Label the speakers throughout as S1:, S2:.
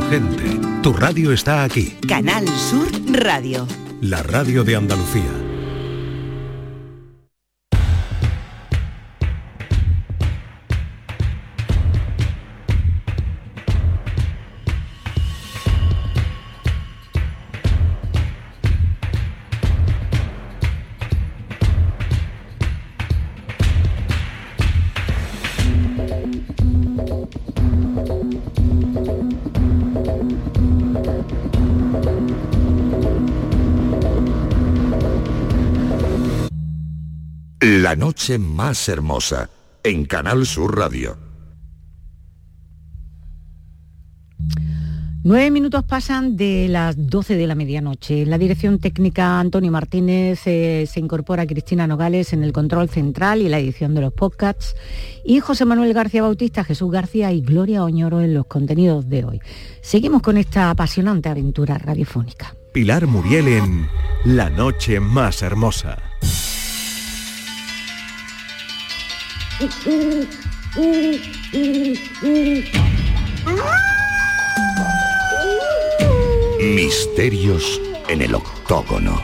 S1: gente. Tu radio está aquí.
S2: Canal Sur Radio.
S1: La radio de Andalucía.
S3: La noche más hermosa, en Canal Sur Radio.
S4: 9 minutos pasan de las 12 de la medianoche. En la dirección técnica Antonio Martínez, se incorpora Cristina Nogales en el control central y la edición de los podcasts, y José Manuel García Bautista, Jesús García y Gloria Oñoro en los contenidos de hoy. Seguimos con esta apasionante aventura radiofónica.
S1: Pilar Muriel en La noche más hermosa.
S3: Misterios en el octógono.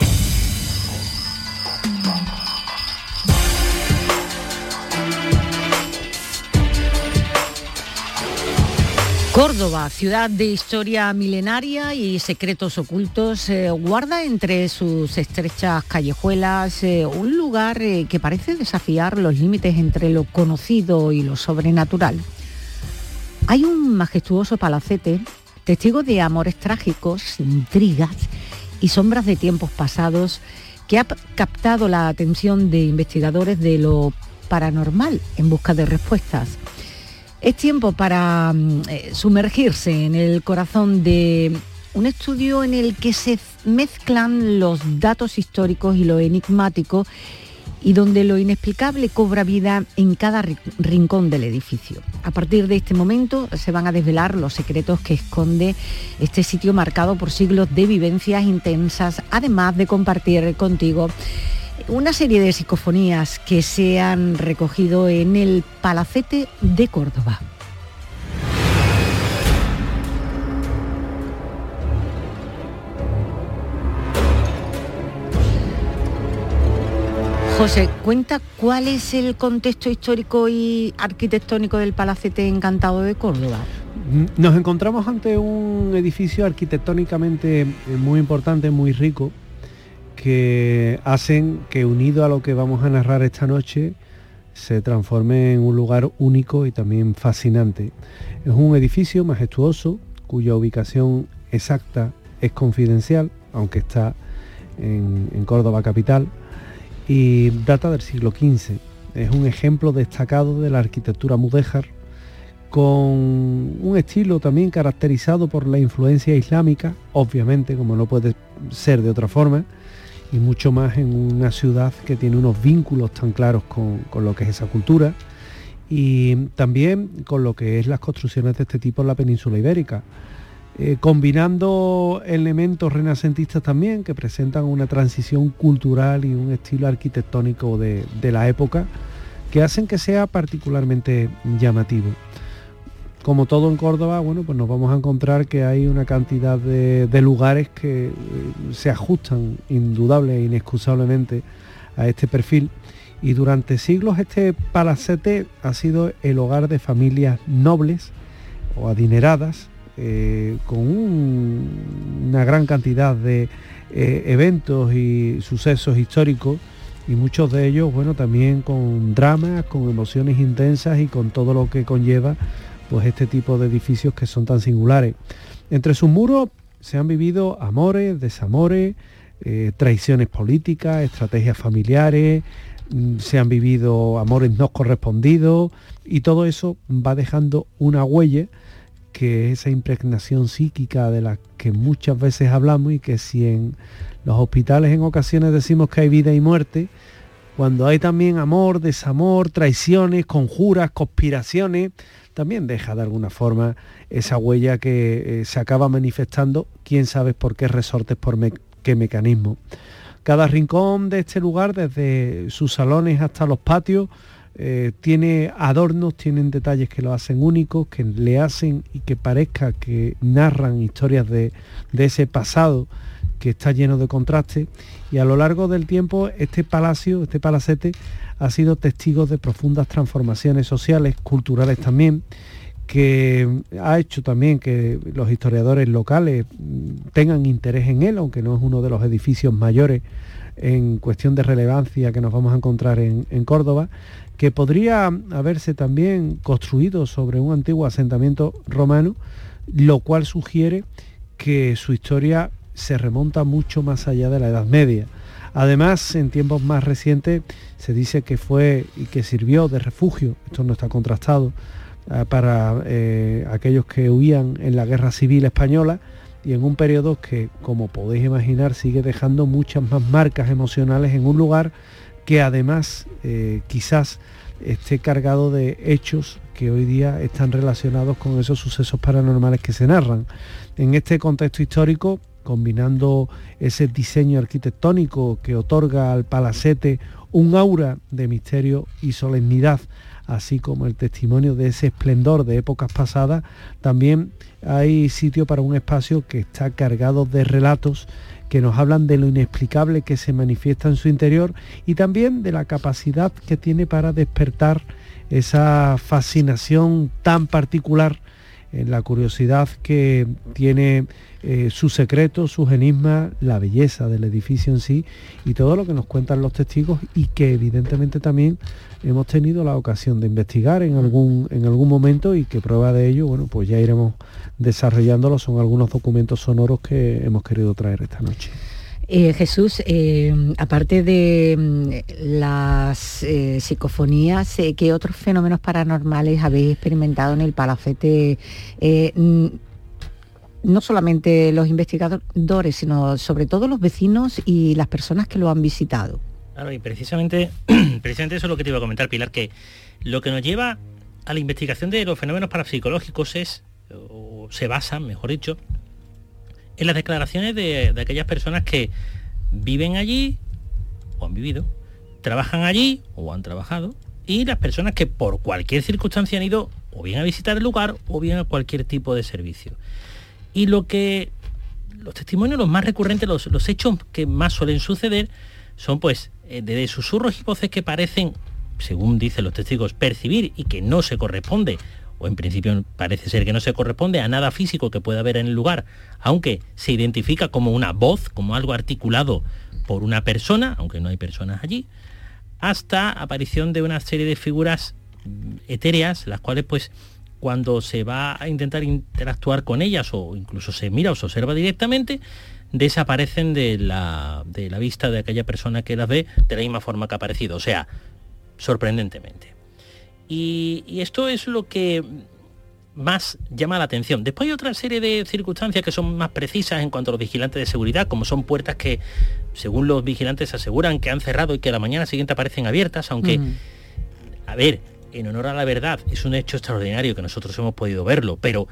S4: Córdoba, ciudad de historia milenaria y secretos ocultos, guarda entre sus estrechas callejuelas un lugar que parece desafiar los límites entre lo conocido y lo sobrenatural. Hay un majestuoso palacete, testigo de amores trágicos, intrigas y sombras de tiempos pasados, que ha captado la atención de investigadores de lo paranormal en busca de respuestas. Es tiempo para sumergirse en el corazón de un estudio en el que se mezclan los datos históricos y lo enigmático, y donde lo inexplicable cobra vida en cada rincón del edificio. A partir de este momento se van a desvelar los secretos que esconde este sitio marcado por siglos de vivencias intensas, además de compartir contigo una serie de psicofonías que se han recogido en el Palacete de Córdoba. José, cuenta cuál es el contexto histórico y arquitectónico del Palacete Encantado de Córdoba.
S5: Nos encontramos ante un edificio arquitectónicamente muy importante, muy rico, que hacen que, unido a lo que vamos a narrar esta noche, se transforme en un lugar único y también fascinante. Es un edificio majestuoso cuya ubicación exacta es confidencial, aunque está en Córdoba capital, y data del siglo XV. Es un ejemplo destacado de la arquitectura mudéjar, con un estilo también caracterizado por la influencia islámica, obviamente, como no puede ser de otra forma, y mucho más en una ciudad que tiene unos vínculos tan claros con lo que es esa cultura, y también con lo que es las construcciones de este tipo en la península ibérica, combinando elementos renacentistas también, que presentan una transición cultural y un estilo arquitectónico de la época, que hacen que sea particularmente llamativo. Como todo en Córdoba, bueno, pues nos vamos a encontrar que hay una cantidad de lugares que se ajustan indudable e inexcusablemente a este perfil, y durante siglos este palacete ha sido el hogar de familias nobles o adineradas, con una gran cantidad de eventos y sucesos históricos, y muchos de ellos, bueno, también con dramas, con emociones intensas y con todo lo que conlleva pues este tipo de edificios que son tan singulares. Entre sus muros se han vivido amores, desamores, traiciones políticas, estrategias familiares, se han vivido amores no correspondidos, y todo eso va dejando una huella, que es esa impregnación psíquica de la que muchas veces hablamos, y que si en los hospitales en ocasiones decimos que hay vida y muerte, cuando hay también amor, desamor, traiciones, conjuras, conspiraciones, también deja de alguna forma esa huella que se acaba manifestando, quién sabe por qué resortes, por qué mecanismo. Cada rincón de este lugar, desde sus salones hasta los patios, tiene adornos, tienen detalles que lo hacen únicos, que le hacen y que parezca que narran historias de ese pasado que está lleno de contrastes, y a lo largo del tiempo este palacete ha sido testigo de profundas transformaciones sociales, culturales también, que ha hecho también que los historiadores locales tengan interés en él, aunque no es uno de los edificios mayores en cuestión de relevancia que nos vamos a encontrar en Córdoba, que podría haberse también construido sobre un antiguo asentamiento romano, lo cual sugiere que su historia se remonta mucho más allá de la Edad Media. Además, en tiempos más recientes se dice que fue y que sirvió de refugio, esto no está contrastado, para aquellos que huían en la Guerra Civil Española, y en un periodo que, como podéis imaginar, sigue dejando muchas más marcas emocionales en un lugar que además quizás esté cargado de hechos que hoy día están relacionados con esos sucesos paranormales que se narran. En este contexto histórico, combinando ese diseño arquitectónico que otorga al palacete un aura de misterio y solemnidad, así como el testimonio de ese esplendor de épocas pasadas, también hay sitio para un espacio que está cargado de relatos que nos hablan de lo inexplicable que se manifiesta en su interior y también de la capacidad que tiene para despertar esa fascinación tan particular en la curiosidad que tiene sus secretos, sus enigmas, la belleza del edificio en sí y todo lo que nos cuentan los testigos, y que evidentemente también hemos tenido la ocasión de investigar en algún momento, y que prueba de ello, bueno, pues ya iremos desarrollándolo. Son algunos documentos sonoros que hemos querido traer esta noche.
S4: Jesús, aparte de las psicofonías, ¿qué otros fenómenos paranormales habéis experimentado en el palacete? No solamente los investigadores, sino sobre todo los vecinos y las personas que lo han visitado.
S6: Claro, y precisamente eso es lo que te iba a comentar, Pilar, que lo que nos lleva a la investigación de los fenómenos parapsicológicos se basa, mejor dicho, en las declaraciones de aquellas personas que viven allí, o han vivido, trabajan allí, o han trabajado, y las personas que por cualquier circunstancia han ido o bien a visitar el lugar, o bien a cualquier tipo de servicio. Y los testimonios, los más recurrentes, los hechos que más suelen suceder, son pues de susurros y voces que parecen, según dicen los testigos, percibir y que no se corresponde, o en principio parece ser que no se corresponde a nada físico que pueda haber en el lugar, aunque se identifica como una voz, como algo articulado por una persona, aunque no hay personas allí, hasta aparición de una serie de figuras etéreas, las cuales pues cuando se va a intentar interactuar con ellas, o incluso se mira o se observa directamente, desaparecen de la vista de aquella persona que las ve de la misma forma que ha aparecido, o sea, sorprendentemente. Y esto es lo que más llama la atención. Después hay otra serie de circunstancias que son más precisas en cuanto a los vigilantes de seguridad, como son puertas que, según los vigilantes, aseguran que han cerrado y que a la mañana siguiente aparecen abiertas, aunque, a ver, en honor a la verdad, es un hecho extraordinario que nosotros hemos podido verlo, pero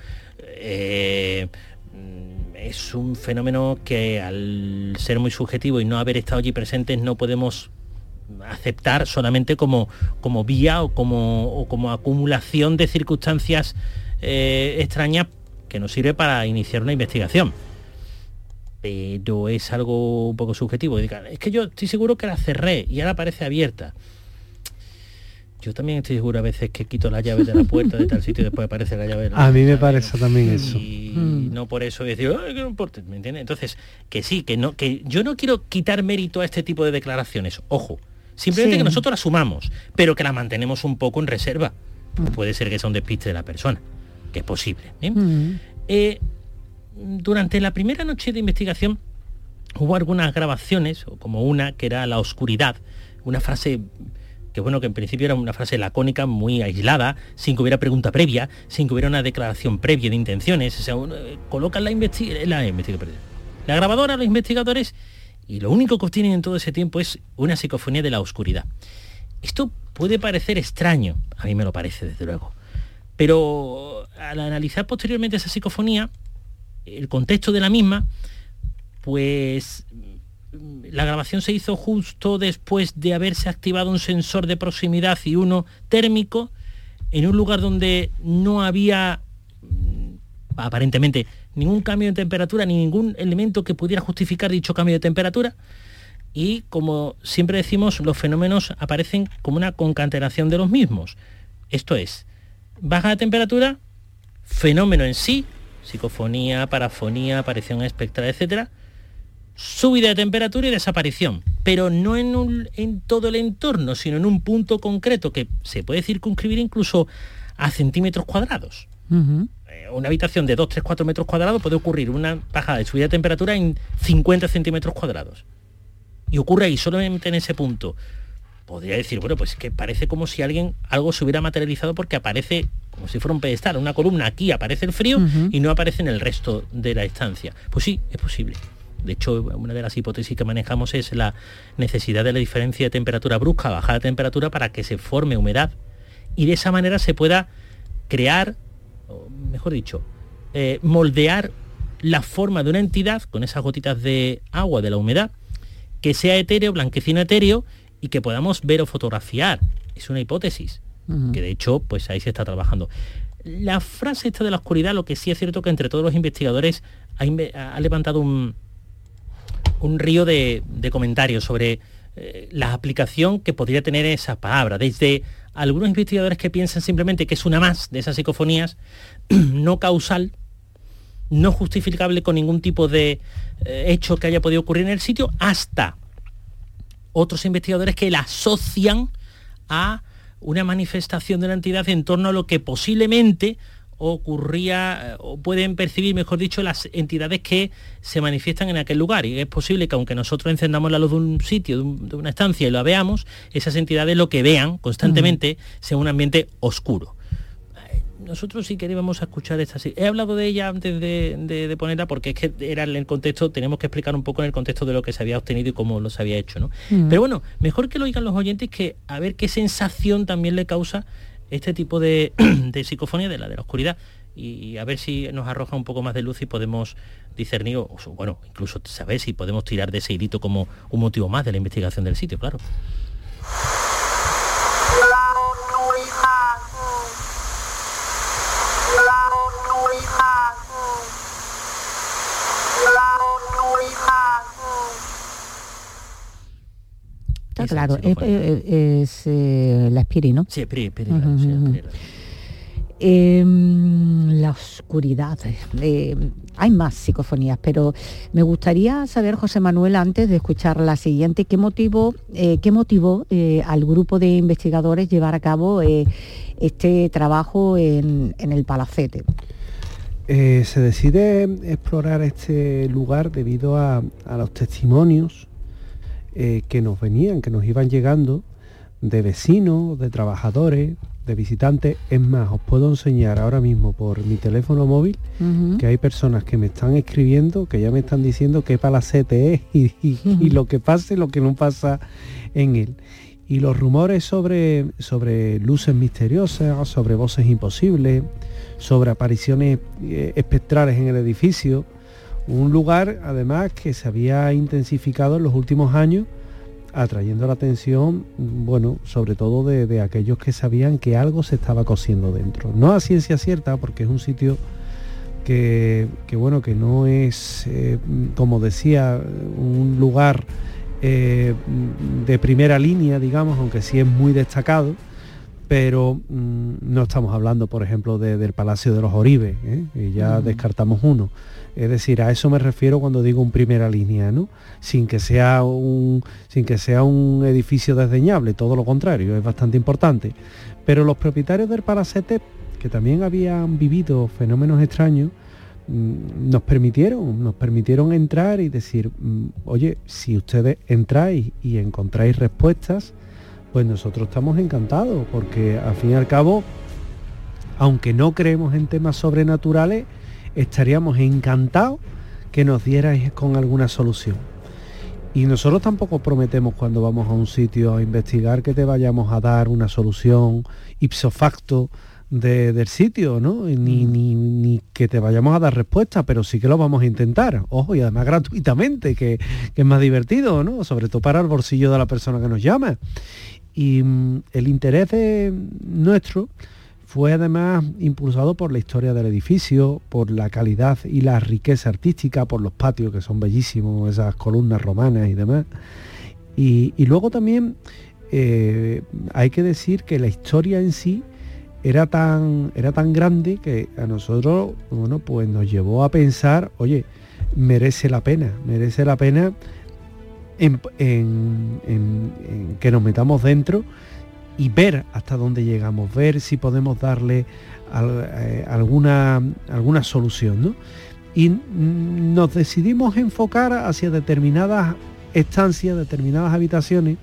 S6: es un fenómeno que, al ser muy subjetivo y no haber estado allí presentes, no podemos aceptar solamente como vía o como acumulación de circunstancias extrañas que nos sirve para iniciar una investigación. Pero es algo un poco subjetivo. Es que yo estoy seguro que la cerré y ahora parece abierta. Yo también estoy seguro a veces que quito la llave de la puerta de tal sitio y después aparece la llave de la...
S5: A mí me parece también eso.
S6: Y no por eso decir, que no importa, ¿me entiendes? Entonces, que sí, que yo no quiero quitar mérito a este tipo de declaraciones, ojo, simplemente que nosotros las sumamos, pero que las mantenemos un poco en reserva. Puede ser que sea un despiste de la persona, que es posible. Durante la primera noche de investigación hubo algunas grabaciones, como una que era la oscuridad, una frase que bueno, que en principio era una frase lacónica, muy aislada, sin que hubiera pregunta previa, sin que hubiera una declaración previa de intenciones. O sea, colocan la grabadora a los investigadores y lo único que obtienen en todo ese tiempo es una psicofonía de la oscuridad. Esto puede parecer extraño, a mí me lo parece desde luego, pero al analizar posteriormente esa psicofonía, el contexto de la misma, pues la grabación se hizo justo después de haberse activado un sensor de proximidad y uno térmico, en un lugar donde no había aparentemente ningún cambio de temperatura ni ningún elemento que pudiera justificar dicho cambio de temperatura. Y como siempre decimos, los fenómenos aparecen como una concatenación de los mismos. Esto es, baja de temperatura, fenómeno en sí, psicofonía, parafonía, aparición espectral, etcétera, subida de temperatura y desaparición, pero no en todo el entorno, sino en un punto concreto que se puede circunscribir incluso a centímetros cuadrados.
S4: Uh-huh.
S6: Una habitación de 2, 3, 4 metros cuadrados puede ocurrir una bajada de subida de temperatura en 50 centímetros cuadrados. Y ocurre ahí, solamente en ese punto. Podría decir, bueno, pues que parece como si algo se hubiera materializado porque aparece como si fuera un pedestal, una columna, aquí aparece el frío y no aparece en el resto de la estancia. Pues sí, es posible. De hecho, una de las hipótesis que manejamos es la necesidad de la diferencia de temperatura brusca, bajada de temperatura, para que se forme humedad y de esa manera se pueda crear, o mejor dicho, moldear la forma de una entidad con esas gotitas de agua de la humedad, que sea etéreo, blanquecino etéreo, y que podamos ver o fotografiar. Es una hipótesis, que de hecho, pues ahí se está trabajando. La frase esta de la oscuridad, lo que sí es cierto que entre todos los investigadores ha levantado un río de comentarios sobre la aplicación que podría tener esa palabra. Desde algunos investigadores que piensan simplemente que es una más de esas psicofonías, no causal, no justificable con ningún tipo de hecho que haya podido ocurrir en el sitio, hasta otros investigadores que la asocian a una manifestación de la entidad en torno a lo que posiblemente ocurría, o pueden percibir, mejor dicho, las entidades que se manifiestan en aquel lugar. Y es posible que aunque nosotros encendamos la luz de un sitio, de una estancia, y lo veamos, esas entidades lo que vean constantemente sea un ambiente oscuro. Nosotros sí queríamos escuchar esta. He hablado de ella antes de ponerla porque es que era en el contexto, tenemos que explicar un poco en el contexto de lo que se había obtenido y cómo lo se había hecho, ¿no? Pero bueno, mejor que lo oigan los oyentes, que a ver qué sensación también le causa este tipo de psicofonía de la oscuridad, y a ver si nos arroja un poco más de luz y podemos discernir, o bueno, incluso saber si podemos tirar de ese hilito como un motivo más de la investigación del sitio, claro.
S4: Está claro, es la Espiri, ¿no?
S6: Sí, Espiri.
S4: La oscuridad. Hay más psicofonías, pero me gustaría saber, José Manuel, antes de escuchar la siguiente, ¿qué motivó al grupo de investigadores llevar a cabo este trabajo en el Palacete?
S5: Se decide explorar este lugar debido a los testimonios que nos iban llegando de vecinos, de trabajadores, de visitantes. Es más, os puedo enseñar ahora mismo por mi teléfono móvil que hay personas que me están escribiendo, que ya me están diciendo qué palacete es y lo que pasa y lo que no pasa en él. Y los rumores sobre luces misteriosas, sobre voces imposibles, sobre apariciones espectrales en el edificio. Un lugar, además, que se había intensificado en los últimos años, atrayendo la atención, bueno, sobre todo de aquellos que sabían que algo se estaba cociendo dentro. No a ciencia cierta, porque es un sitio que no es, como decía, un lugar de primera línea, digamos, aunque sí es muy destacado, pero no estamos hablando, por ejemplo, del Palacio de los Oribes, y ya descartamos uno. Es decir, a eso me refiero cuando digo un primera línea, ¿no? Sin que sea un edificio desdeñable, todo lo contrario, es bastante importante. Pero los propietarios del Palacete, que también habían vivido fenómenos extraños, nos permitieron entrar y decir, oye, si ustedes entráis y encontráis respuestas, pues nosotros estamos encantados, porque al fin y al cabo, aunque no creemos en temas sobrenaturales, estaríamos encantados que nos dierais con alguna solución. Y nosotros tampoco prometemos, cuando vamos a un sitio a investigar, que te vayamos a dar una solución ipso facto del sitio, ¿no? Ni que te vayamos a dar respuesta, pero sí que lo vamos a intentar. Ojo, y además gratuitamente, que es más divertido, ¿no? Sobre todo para el bolsillo de la persona que nos llama. Y el interés nuestro fue además impulsado por la historia del edificio, por la calidad y la riqueza artística, por los patios que son bellísimos, esas columnas romanas y demás. Y luego también hay que decir que la historia en sí era tan grande que a nosotros, bueno, pues nos llevó a pensar, oye, merece la pena en que nos metamos dentro y ver hasta dónde llegamos, ver si podemos darle alguna solución, ¿no? Y nos decidimos enfocar hacia determinadas estancias, determinadas habitaciones.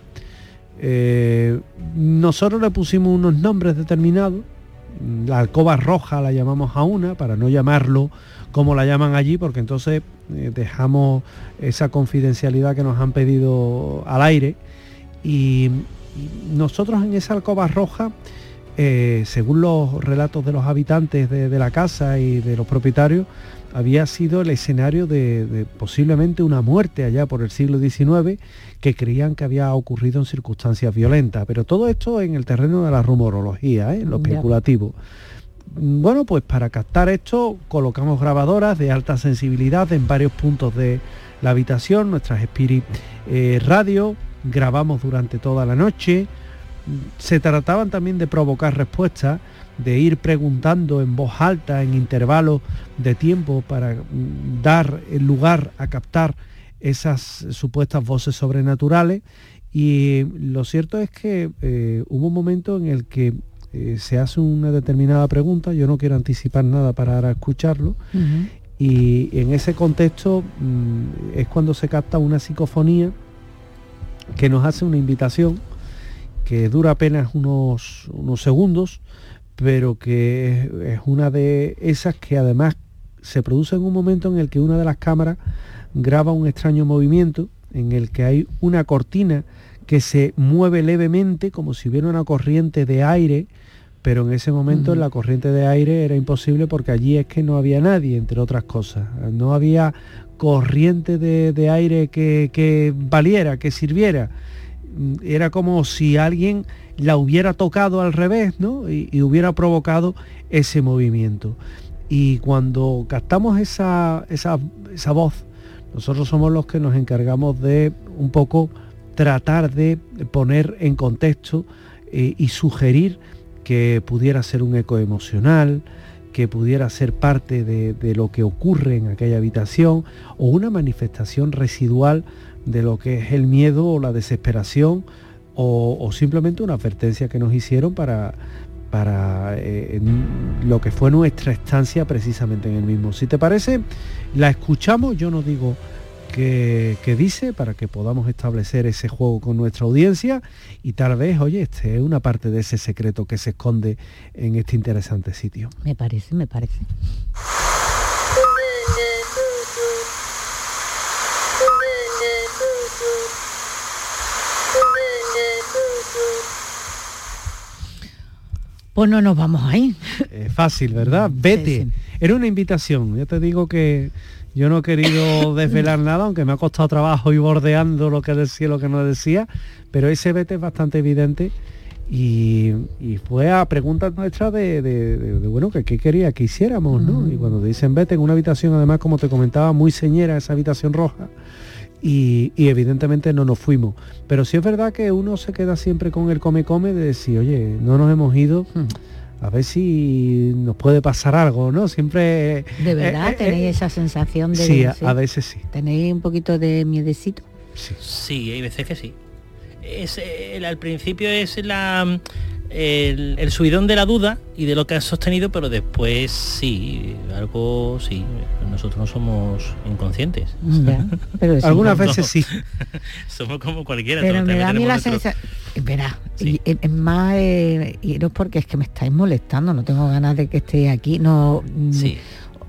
S5: Nosotros le pusimos unos nombres determinados. La alcoba roja la llamamos a una, para no llamarlo como la llaman allí, porque entonces dejamos esa confidencialidad que nos han pedido al aire. Y nosotros en esa alcoba roja, según los relatos de los habitantes de la casa y de los propietarios, había sido el escenario de posiblemente una muerte allá por el siglo XIX, que creían que había ocurrido en circunstancias violentas. Pero todo esto en el terreno de la rumorología, en lo especulativo. Bueno, pues para captar esto colocamos grabadoras de alta sensibilidad en varios puntos de la habitación, nuestras Spirit Radio, grabamos durante toda la noche. Se trataban también de provocar respuestas, de ir preguntando en voz alta, en intervalos de tiempo, para dar lugar a captar esas supuestas voces sobrenaturales. Y lo cierto es que hubo un momento en el que se hace una determinada pregunta, yo no quiero anticipar nada para ahora escucharlo, y en ese contexto es cuando se capta una psicofonía que nos hace una invitación que dura apenas unos segundos, pero que es una de esas que además se produce en un momento en el que una de las cámaras graba un extraño movimiento, en el que hay una cortina que se mueve levemente, como si hubiera una corriente de aire, pero en ese momento en la corriente de aire era imposible, porque allí es que no había nadie, entre otras cosas. No había corriente de aire que valiera, que sirviera. Era como si alguien la hubiera tocado al revés, ¿no? Y hubiera provocado ese movimiento. Y cuando captamos esa voz, nosotros somos los que nos encargamos de un poco tratar de poner en contexto y sugerir que pudiera ser un eco emocional, que pudiera ser parte de lo que ocurre en aquella habitación, o una manifestación residual de lo que es el miedo o la desesperación, o simplemente una advertencia que nos hicieron para lo que fue nuestra estancia precisamente en el mismo. Si te parece, la escuchamos, yo no digo qué dice, para que podamos establecer ese juego con nuestra audiencia, y tal vez, oye, este es una parte de ese secreto que se esconde en este interesante sitio.
S4: Me parece. Pues no nos vamos ahí.
S5: Fácil, ¿verdad? Vete.
S4: Sí.
S5: Era una invitación. Ya te digo que yo no he querido desvelar nada, aunque me ha costado trabajo ir bordeando lo que decía y lo que no decía, pero ese vete es bastante evidente, y fue a preguntas nuestras de bueno, que qué quería que hiciéramos, ¿no? Y cuando te dicen vete, en una habitación, además, como te comentaba, muy señera, esa habitación roja, y evidentemente no nos fuimos. Pero sí es verdad que uno se queda siempre con el come de decir, oye, no nos hemos ido, a ver si nos puede pasar algo, ¿no? Siempre...
S4: ¿De verdad tenéis esa sensación de...
S5: Sí, a veces sí.
S4: ¿Tenéis un poquito de miedecito?
S6: Sí, hay veces que sí. Al principio es el subidón de la duda y de lo que has sostenido, pero después sí, algo sí. Nosotros no somos inconscientes.
S4: Ya, pero
S5: algunas veces sí.
S6: Somos como cualquiera.
S4: Pero me da a mí la sensación... Verá, sí. Es más, iros porque es que me estáis molestando, no tengo ganas de que esté aquí. No. Sí.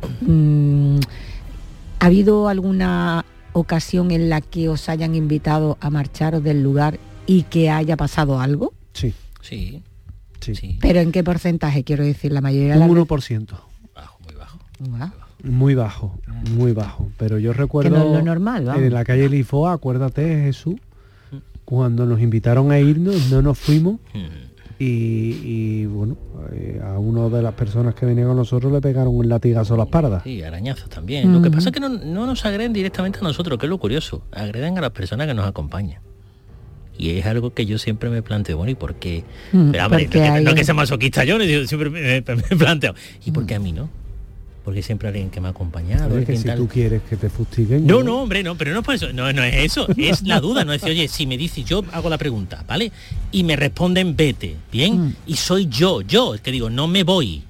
S4: ¿Ha habido alguna ocasión en la que os hayan invitado a marcharos del lugar y que haya pasado algo?
S5: Sí.
S6: Sí.
S5: Sí.
S6: Sí.
S4: ¿Pero en qué porcentaje? Quiero decir, la mayoría de
S5: Un
S4: las
S5: 1%.
S6: Bajo, muy bajo.
S5: Muy bajo, muy bajo. Pero yo recuerdo
S4: Que no es lo normal, vamos.
S5: en la calle Lisboa, acuérdate, Jesús, cuando nos invitaron a irnos, no nos fuimos. Y bueno, a una de las personas que venía con nosotros le pegaron un latigazo a la espalda.
S6: Sí, arañazos también. Lo que pasa es que no nos agreden directamente a nosotros, que es lo curioso. Agreden a las personas que nos acompañan. Y es algo que yo siempre me planteo, bueno, ¿y por qué? Pero hombre, no que sea masoquista yo siempre me planteo. ¿Y por qué a mí no? Porque siempre hay alguien que me ha acompañado.
S5: Es que si tú quieres que te fustiguen...
S6: No, hombre, no, pero no es por eso. No es eso, es la duda. No es decir, oye, si me dices, yo hago la pregunta, ¿vale? Y me responden, vete, ¿bien? Y soy yo el que digo, no me voy.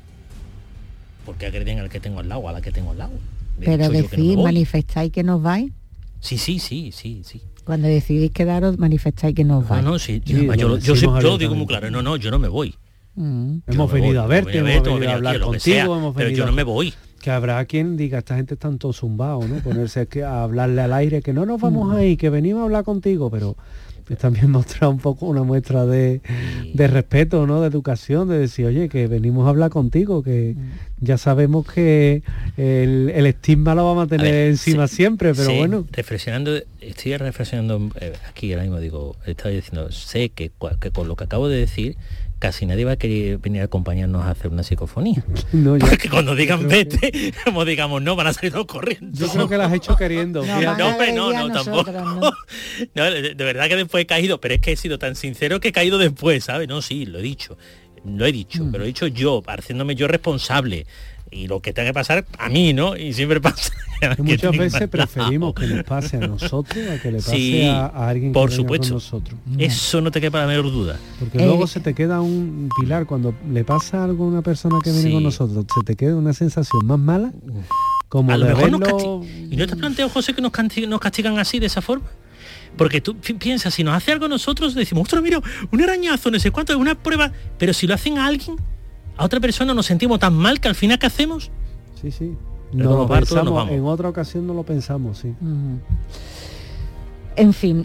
S6: Porque agreden al que tengo al lado, a la que tengo al lado.
S4: Pero decís, no manifestáis que nos vais.
S6: Sí.
S4: Cuando decidís quedaros, manifestáis que nos vais.
S6: No, sí. Yo digo muy claro, no, yo no me voy.
S5: Hemos venido a verte, hemos venido a hablar contigo,
S6: pero yo no me voy.
S5: Que habrá quien diga, esta gente está todo zumbado, ¿no? Ponerse a hablarle al aire, que no nos vamos ahí, que venimos a hablar contigo, pero es también mostrar un poco una muestra de respeto, ¿no? De educación, de decir, oye, que venimos a hablar contigo, que ya sabemos que el estigma lo vamos a tener encima siempre, pero bueno.
S6: Estoy reflexionando aquí ahora mismo, estaba diciendo, sé que con lo que acabo de decir, casi nadie va a querer venir a acompañarnos a hacer una psicofonía. No, porque cuando digan vete, como digamos no, van a salir todos corriendo.
S5: Yo creo que las has hecho queriendo.
S6: No, tampoco. No, de verdad que después he caído, pero es que he sido tan sincero que he caído después, ¿sabes? No, sí, lo he dicho, pero lo he dicho yo, haciéndome yo responsable. Y lo que tenga que pasar a mí, ¿no? Y siempre pasa.
S5: Muchas veces preferimos que nos pase a nosotros a que le pase a alguien que
S6: por
S5: venga
S6: supuesto.
S5: con nosotros.
S6: Eso no te quepa la menor duda.
S5: Porque luego se te queda un pilar, cuando le pasa algo a una persona que viene con nosotros, se te queda una sensación más mala, como
S6: a lo
S5: de
S6: mejor
S5: verlo...
S6: ¿Y no te has planteado, José, que nos castigan así, de esa forma? Porque tú piensas, si nos hace algo a nosotros, decimos, ostras, mira, un arañazo, no sé cuánto, una prueba, pero si lo hacen a alguien, a otra persona, nos sentimos tan mal que al final, ¿qué hacemos?
S5: Sí. No lo pensamos, en otra ocasión no lo pensamos, sí.
S4: En fin,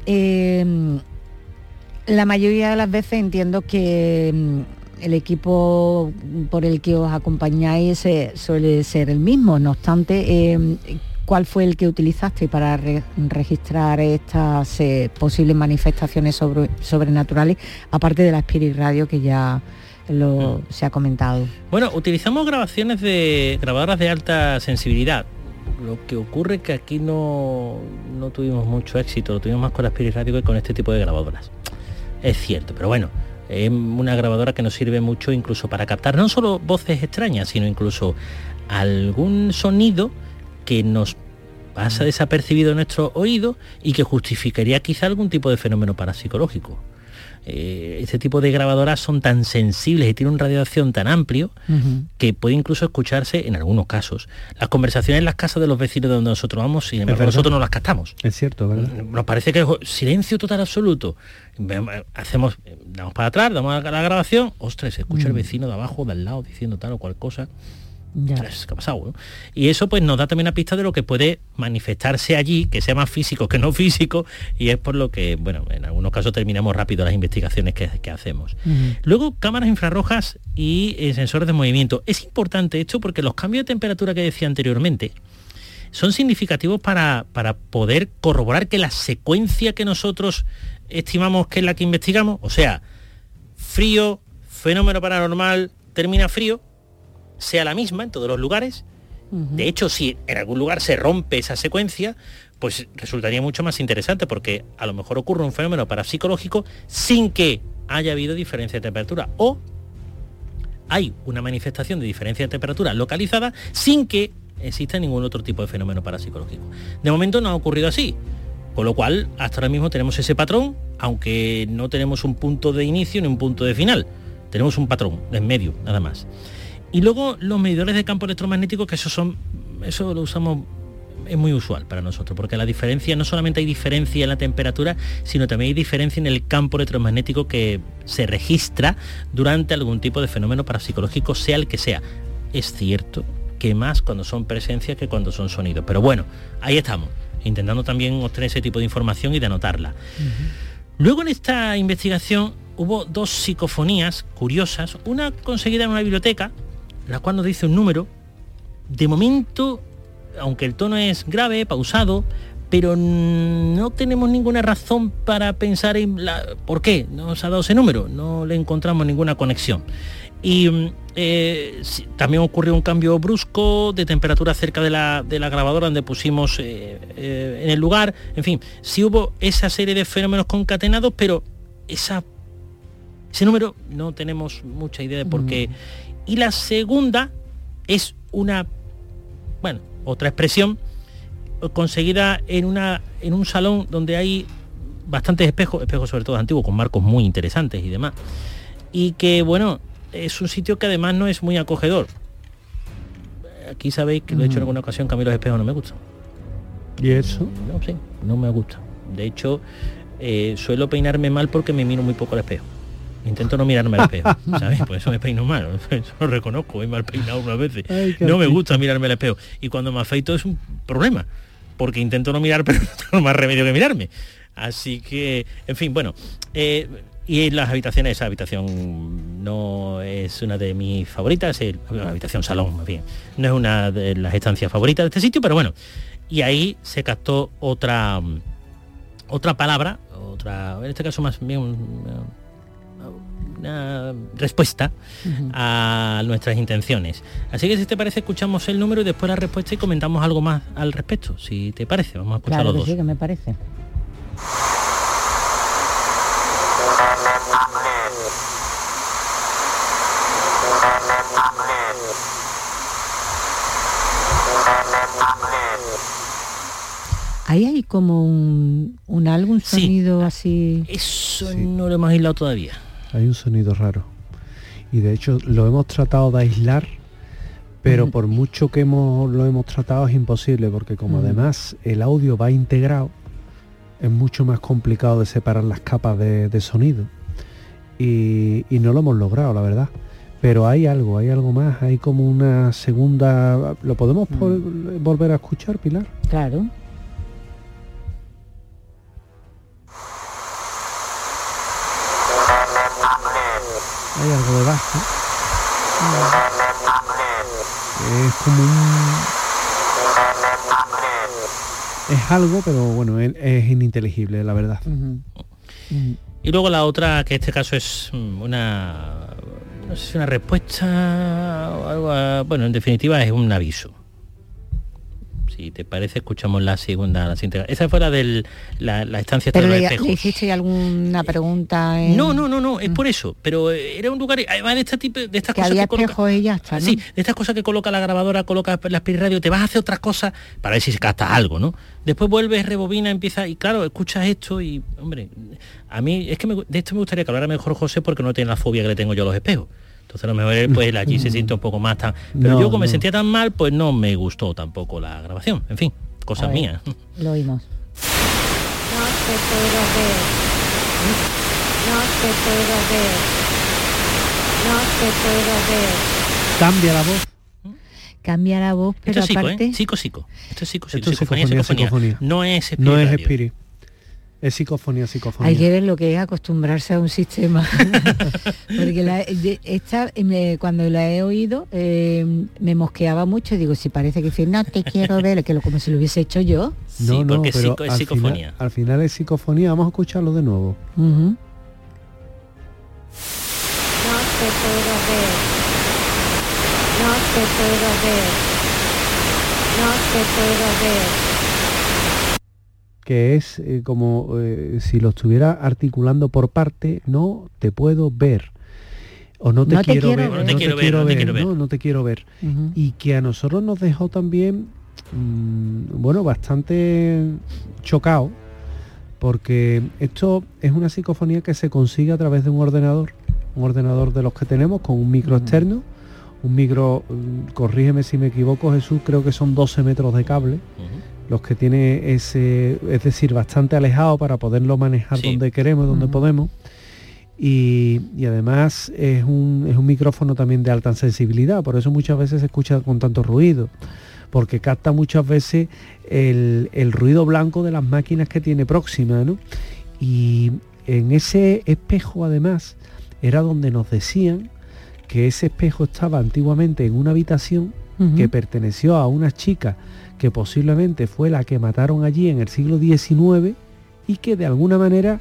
S4: la mayoría de las veces entiendo que el equipo por el que os acompañáis suele ser el mismo. No obstante, ¿cuál fue el que utilizaste para registrar estas posibles manifestaciones sobrenaturales, aparte de la Spirit Radio que ya se ha comentado?
S6: Bueno, utilizamos grabadoras de alta sensibilidad. Lo que ocurre es que aquí no tuvimos mucho éxito, lo tuvimos más con la Spirit Radio que con este tipo de grabadoras. Es cierto, pero bueno, es una grabadora que nos sirve mucho incluso para captar no solo voces extrañas, sino incluso algún sonido que nos pasa desapercibido en nuestro oído y que justificaría quizá algún tipo de fenómeno parapsicológico. Este tipo de grabadoras son tan sensibles y tienen un radio de acción tan amplio que puede incluso escucharse en algunos casos. Las conversaciones en las casas de los vecinos de donde nosotros vamos, sin embargo, nosotros no las captamos.
S5: Es cierto, ¿verdad?
S6: Nos parece que es silencio total absoluto. Damos para atrás, damos a la grabación, ostras, se escucha el vecino de abajo, de al lado, diciendo tal o cual cosa. ¿Qué ha pasado? ¿No? Y eso pues nos da también una pista de lo que puede manifestarse allí, que sea más físico que no físico, y es por lo que, bueno, en algunos casos terminamos rápido las investigaciones que hacemos. Luego, cámaras infrarrojas y sensores de movimiento. Es importante esto porque los cambios de temperatura que decía anteriormente son significativos para poder corroborar que la secuencia que nosotros estimamos que es la que investigamos, o sea, frío, fenómeno paranormal, termina frío, sea la misma en todos los lugares. De hecho, si en algún lugar se rompe esa secuencia, pues resultaría mucho más interesante, porque a lo mejor ocurre un fenómeno parapsicológico sin que haya habido diferencia de temperatura, o hay una manifestación de diferencia de temperatura localizada sin que exista ningún otro tipo de fenómeno parapsicológico. De momento no ha ocurrido así, con lo cual hasta ahora mismo tenemos ese patrón, aunque no tenemos un punto de inicio ni un punto de final, tenemos un patrón en medio, nada más. Y luego los medidores de campo electromagnético, que eso lo usamos, es muy usual para nosotros, porque la diferencia, no solamente hay diferencia en la temperatura, sino también hay diferencia en el campo electromagnético que se registra durante algún tipo de fenómeno parapsicológico, sea el que sea. Es cierto que más cuando son presencias que cuando son sonidos, pero bueno, ahí estamos, intentando también obtener ese tipo de información y de anotarla. Luego en esta investigación hubo 2 psicofonías curiosas, una conseguida en una biblioteca, la cual nos dice un número. De momento, aunque el tono es grave, pausado, pero no tenemos ninguna razón para pensar en por qué nos ha dado ese número, no le encontramos ninguna conexión. Y también ocurrió un cambio brusco de temperatura cerca de la grabadora donde pusimos en el lugar. En fin, sí hubo esa serie de fenómenos concatenados, pero ese número no tenemos mucha idea de por qué. Y la segunda es otra expresión conseguida en un salón donde hay bastantes espejos sobre todo antiguos, con marcos muy interesantes y demás. Y que, bueno, es un sitio que además no es muy acogedor. Aquí sabéis que lo he dicho en alguna ocasión, que a mí los espejos no me gustan.
S5: ¿Y eso?
S6: No, sí, no me gusta. De hecho, suelo peinarme mal porque me miro muy poco al espejo. Intento no mirarme al espejo, ¿sabes? Por eso me peino mal, eso lo reconozco, he mal peinado unas veces. No me gusta mirarme al espejo. Y cuando me afeito es un problema, porque intento no mirar, pero no tengo más remedio que mirarme. Así que, en fin, bueno. Y en las habitaciones, esa habitación no es una de mis favoritas, una habitación salón, más bien. No es una de las estancias favoritas de este sitio, pero bueno. Y ahí se captó otra palabra, en este caso más bien una respuesta a nuestras intenciones. Así que si te parece, escuchamos el número y después la respuesta y comentamos algo más al respecto. Si te parece, vamos a escuchar
S4: claro
S6: los dos.
S4: Sí, que me parece. Ahí hay como algún sonido así.
S6: Eso sí. No lo hemos aislado todavía.
S5: Hay un sonido raro. Y de hecho lo hemos tratado de aislar, pero por mucho que lo hemos tratado es imposible, porque como además el audio va integrado, es mucho más complicado de separar las capas de sonido. Y no lo hemos logrado, la verdad. Pero hay algo más, hay como una segunda... ¿Lo podemos volver a escuchar, Pilar?
S4: Claro.
S5: Hay algo de bajo. Es como es algo, pero bueno, es ininteligible, la verdad.
S6: Y luego la otra, que en este caso es no sé si una respuesta o algo, bueno, en definitiva es un aviso. Si te parece, escuchamos la segunda, la siguiente. Esa fue la de la estancia de los espejos.
S4: ¿Le hiciste alguna pregunta?
S6: No, es por eso. Pero era un lugar, además de estas
S4: que
S6: cosas
S4: había
S6: que coloca,
S4: espejos y ya está, ¿no?
S6: Sí, de estas cosas que coloca la grabadora, coloca la Spirit Radio, te vas a hacer otras cosas para ver si se capta algo, ¿no? Después vuelves, rebobina, empieza, y claro, escuchas esto y, hombre, a mí es que de esto me gustaría que hablara mejor José, porque no tiene la fobia que le tengo yo a los espejos. Entonces a lo mejor pues allí se siente un poco más tan... Pero yo como me sentía tan mal, pues no me gustó tampoco la grabación. En fin, cosas mías.
S4: Lo oímos.
S7: No te puedo ver. No te puedo ver. No te puedo ver.
S5: Cambia la voz.
S4: Cambia la voz, pero
S6: esto es
S4: aparte...
S6: psico. Esto es
S5: psicofonía.
S6: No es Spirit
S5: No es
S6: Radio.
S5: Spirit. Es psicofonía.
S4: Hay que ver lo que es acostumbrarse a un sistema. Porque cuando la he oído me mosqueaba mucho. Digo, si parece que dice, no te quiero ver, que como si lo hubiese hecho yo.
S6: Sí, porque
S5: pero
S6: es psicofonía.
S5: Al final es psicofonía. Vamos a escucharlo de nuevo.
S7: No te puedo ver. No te puedo ver. No te puedo ver.
S5: Que es como si lo estuviera articulando por parte, no te puedo ver. O no te quiero ver.
S6: No te quiero ver.
S5: Y que a nosotros nos dejó también, bastante chocado, porque esto es una psicofonía que se consigue a través de un ordenador de los que tenemos, con un micro externo, un micro, corrígeme si me equivoco, Jesús, creo que son 12 metros de cable, los que tiene ese, es decir, bastante alejado para poderlo manejar donde queremos, donde podemos. Y además es un micrófono también de alta sensibilidad, por eso muchas veces se escucha con tanto ruido, porque capta muchas veces el ruido blanco de las máquinas que tiene próximas, ¿no? Y en ese espejo, además, era donde nos decían que ese espejo estaba antiguamente en una habitación que perteneció a una chica que posiblemente fue la que mataron allí en el siglo XIX y que de alguna manera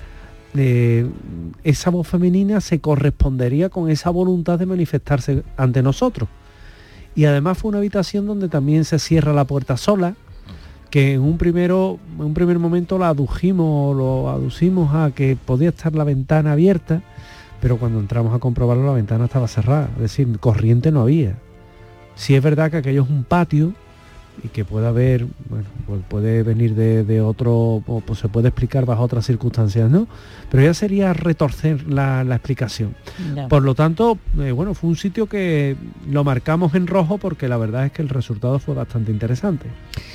S5: esa voz femenina se correspondería con esa voluntad de manifestarse ante nosotros. Y además fue una habitación donde también se cierra la puerta sola, que en un primer momento lo aducimos a que podía estar la ventana abierta, pero cuando entramos a comprobarlo la ventana estaba cerrada, es decir, corriente no había. Sí es verdad que aquello es un patio y que puede haber, bueno, pues puede venir de otro, o pues se puede explicar bajo otras circunstancias, ¿no? Pero ya sería retorcer la explicación. Ya. Por lo tanto, bueno, fue un sitio que lo marcamos en rojo porque la verdad es que el resultado fue bastante interesante.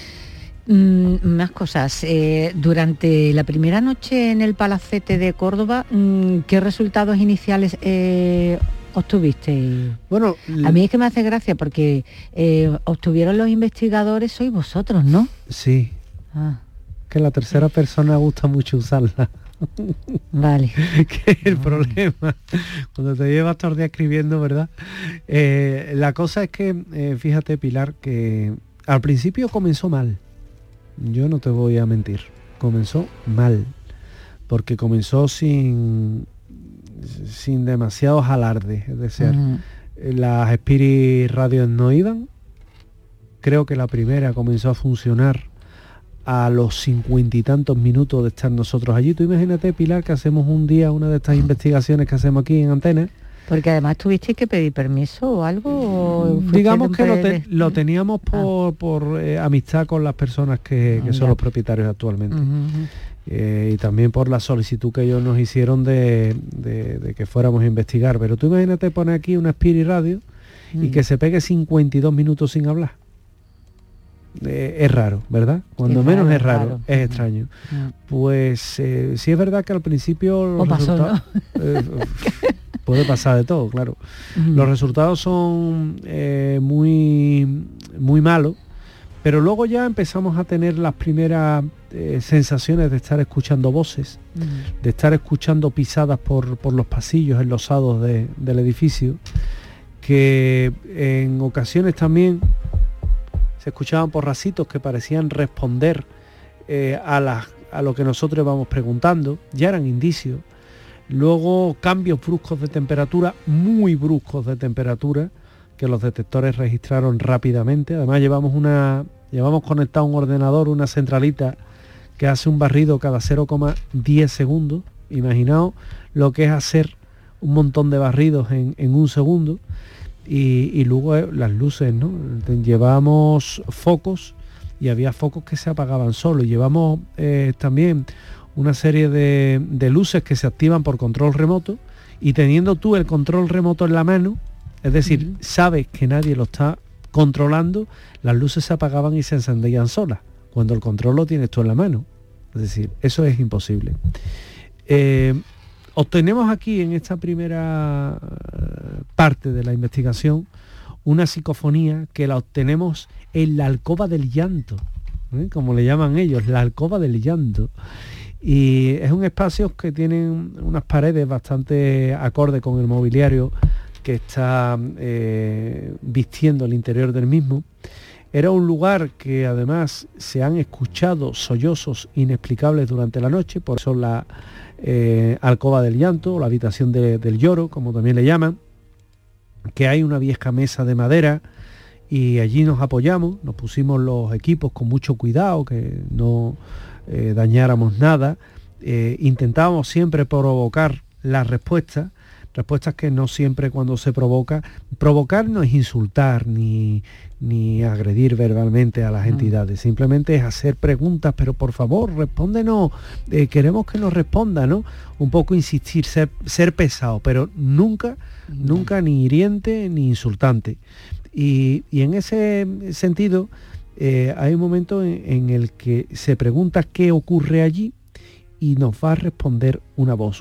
S4: Más cosas. Durante la primera noche en el Palacete de Córdoba, ¿qué resultados iniciales obtuviste?
S5: Bueno,
S4: a mí es que me hace gracia porque obtuvieron los investigadores, sois vosotros, ¿no?
S5: Sí. Que la tercera persona gusta mucho usarla.
S4: Vale.
S5: Que es el problema cuando te llevas todo el día escribiendo, ¿verdad? La cosa es que, fíjate, Pilar, que al principio comenzó mal. Yo no te voy a mentir, comenzó mal, porque comenzó sin demasiados alardes, es decir, las Spirit Radios no iban. Creo que la primera comenzó a funcionar a los 50 y tantos minutos de estar nosotros allí. Tú imagínate, Pilar, que hacemos un día una de estas investigaciones que hacemos aquí en Antena.
S4: Porque además tuvisteis que pedir permiso o algo.
S5: Digamos que lo teníamos por amistad con las personas que son los propietarios actualmente. Y también por la solicitud que ellos nos hicieron de que fuéramos a investigar. Pero tú imagínate poner aquí una Spirit Radio y que se pegue 52 minutos sin hablar. Es raro, ¿verdad? Cuando menos es raro, es extraño. Pues sí es verdad que al principio los resultados... puede pasar de todo, claro. Los resultados son muy malos, pero luego ya empezamos a tener las primeras sensaciones de estar escuchando voces, de estar escuchando pisadas por los pasillos enlosados del edificio, que en ocasiones también se escuchaban porracitos que parecían responder a lo que nosotros íbamos preguntando, ya eran indicios. Luego cambios bruscos de temperatura, muy bruscos de temperatura, que los detectores registraron rápidamente. Además llevamos conectado un ordenador, una centralita que hace un barrido cada 0,10 segundos. Imaginaos lo que es hacer un montón de barridos en un segundo. Y luego las luces, ¿no? Llevamos focos y había focos que se apagaban solos. Llevamos también una serie de luces que se activan por control remoto, y teniendo tú el control remoto en la mano, es decir, sabes que nadie lo está controlando, las luces se apagaban y se encendían solas, cuando el control lo tienes tú en la mano. Es decir, eso es imposible. Obtenemos aquí, en esta primera parte de la investigación, una psicofonía que la obtenemos en la alcoba del llanto, como le llaman ellos, la alcoba del llanto. Y es un espacio que tiene unas paredes bastante acorde con el mobiliario que está vistiendo el interior del mismo. Era un lugar que además se han escuchado sollozos inexplicables durante la noche, por eso la alcoba del llanto, o la habitación del lloro, como también le llaman, que hay una vieja mesa de madera, y allí nos apoyamos, nos pusimos los equipos con mucho cuidado, que no dañáramos nada. Intentábamos siempre provocar las respuestas que no siempre, cuando se provocar no es insultar ni agredir verbalmente a las entidades, simplemente es hacer preguntas, pero por favor respóndenos, queremos que nos responda, ¿no? Un poco insistir, ser pesado, pero nunca ni hiriente ni insultante. Y en ese sentido hay un momento en el que se pregunta qué ocurre allí, y nos va a responder una voz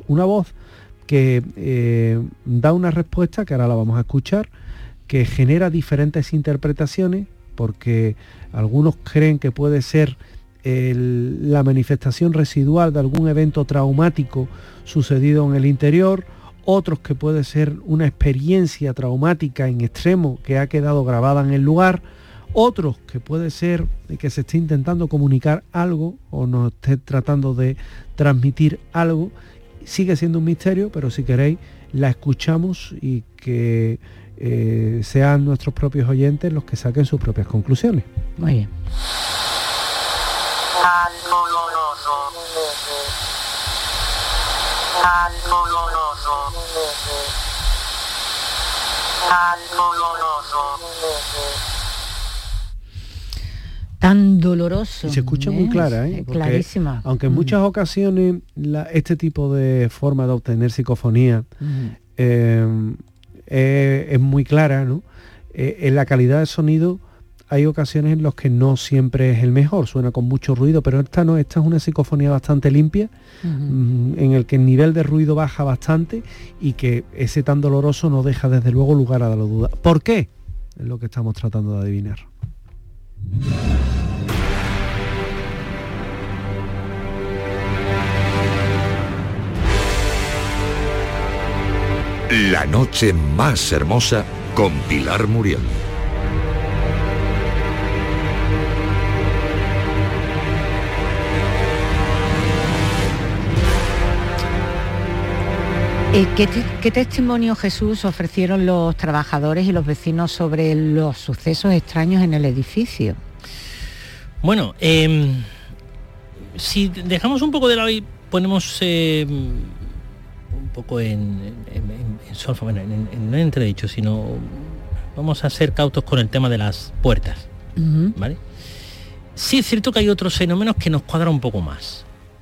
S5: que da una respuesta que ahora la vamos a escuchar, que genera diferentes interpretaciones, porque algunos creen que puede ser la manifestación residual de algún evento traumático sucedido en el interior, otros que puede ser una experiencia traumática en extremo que ha quedado grabada en el lugar, otros que puede ser que se esté intentando comunicar algo o nos esté tratando de transmitir algo. Sigue siendo un misterio, pero si queréis la escuchamos y que sean nuestros propios oyentes los que saquen sus propias conclusiones.
S4: Muy bien.
S8: Tan doloroso, tan doloroso, tan doloroso.
S4: Tan doloroso.
S5: Y se escucha muy clara,
S4: Porque,
S5: clarísima. Aunque en muchas ocasiones este tipo de forma de obtener psicofonía es muy clara, ¿no? En la calidad de sonido hay ocasiones en las que no siempre es el mejor, suena con mucho ruido, pero esta no, esta es una psicofonía bastante limpia, en el que el nivel de ruido baja bastante y que ese tan doloroso no deja desde luego lugar a la duda. ¿Por qué? Es lo que estamos tratando de adivinar.
S3: La noche más hermosa con Pilar Muriel.
S4: ¿Qué testimonio, Jesús, ofrecieron los trabajadores y los vecinos sobre los sucesos extraños en el edificio?
S6: Bueno, si dejamos un poco de lado y ponemos un poco en solfa, bueno, no en entredicho, sino vamos a ser cautos con el tema de las puertas, ¿vale? Sí es cierto que hay otros fenómenos que nos cuadran un poco más.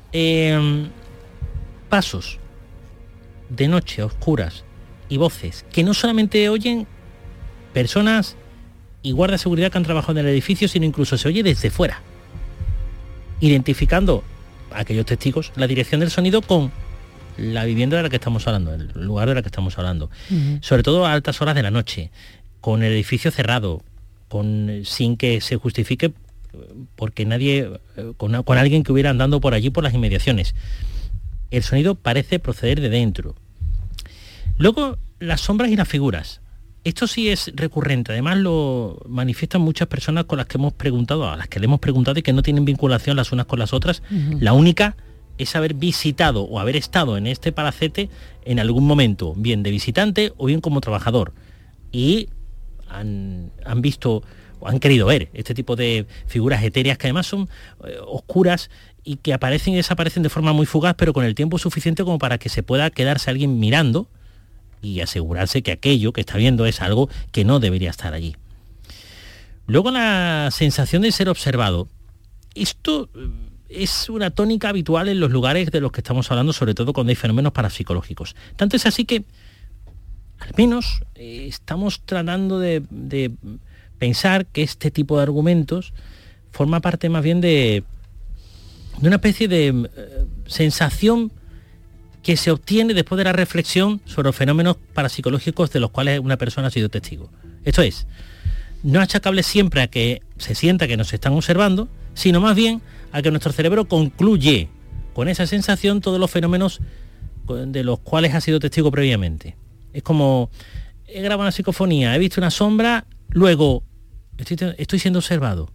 S6: Pasos de noche a oscuras y voces que no solamente oyen personas y guardas de seguridad que han trabajado en el edificio, sino incluso se oye desde fuera, identificando a aquellos testigos la dirección del sonido con la vivienda de la que estamos hablando, el lugar de la que estamos hablando, sobre todo a altas horas de la noche, con el edificio cerrado, sin que se justifique porque nadie, con alguien que hubiera andando por allí por las inmediaciones. El sonido parece proceder de dentro. Luego, las sombras y las figuras. Esto sí es recurrente. Además, lo manifiestan muchas personas con las que hemos preguntado, a las que le hemos preguntado y que no tienen vinculación las unas con las otras. La única es haber visitado o haber estado en este palacete en algún momento, bien de visitante o bien como trabajador. Y han visto o han querido ver este tipo de figuras etéreas que además son oscuras y que aparecen y desaparecen de forma muy fugaz, pero con el tiempo suficiente como para que se pueda quedarse alguien mirando y asegurarse que aquello que está viendo es algo que no debería estar allí. Luego, la sensación de ser observado. Esto es una tónica habitual en los lugares de los que estamos hablando, sobre todo cuando hay fenómenos parapsicológicos. Tanto es así que, al menos, estamos tratando de pensar que este tipo de argumentos forma parte más bien de una especie de sensación que se obtiene después de la reflexión sobre los fenómenos parapsicológicos de los cuales una persona ha sido testigo. Esto es, no achacable siempre a que se sienta que nos están observando, sino más bien a que nuestro cerebro concluye con esa sensación todos los fenómenos de los cuales ha sido testigo previamente. Es como, he grabado una psicofonía, he visto una sombra, luego estoy siendo observado,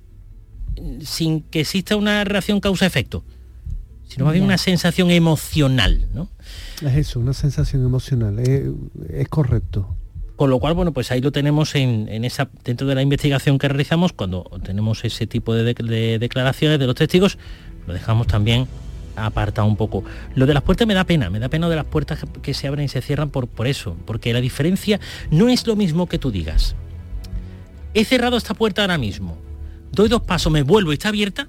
S6: sin que exista una reacción causa-efecto, sino más bien una sensación emocional, ¿no?
S5: Es eso, una sensación emocional, es correcto.
S6: Con lo cual, bueno, pues ahí lo tenemos dentro de la investigación que realizamos, cuando tenemos ese tipo de declaraciones de los testigos, lo dejamos también apartado un poco. Lo de las puertas me da pena de las puertas que se abren y se cierran por eso, porque la diferencia no es lo mismo que tú digas, he cerrado esta puerta ahora mismo, doy 2 pasos, me vuelvo y está abierta,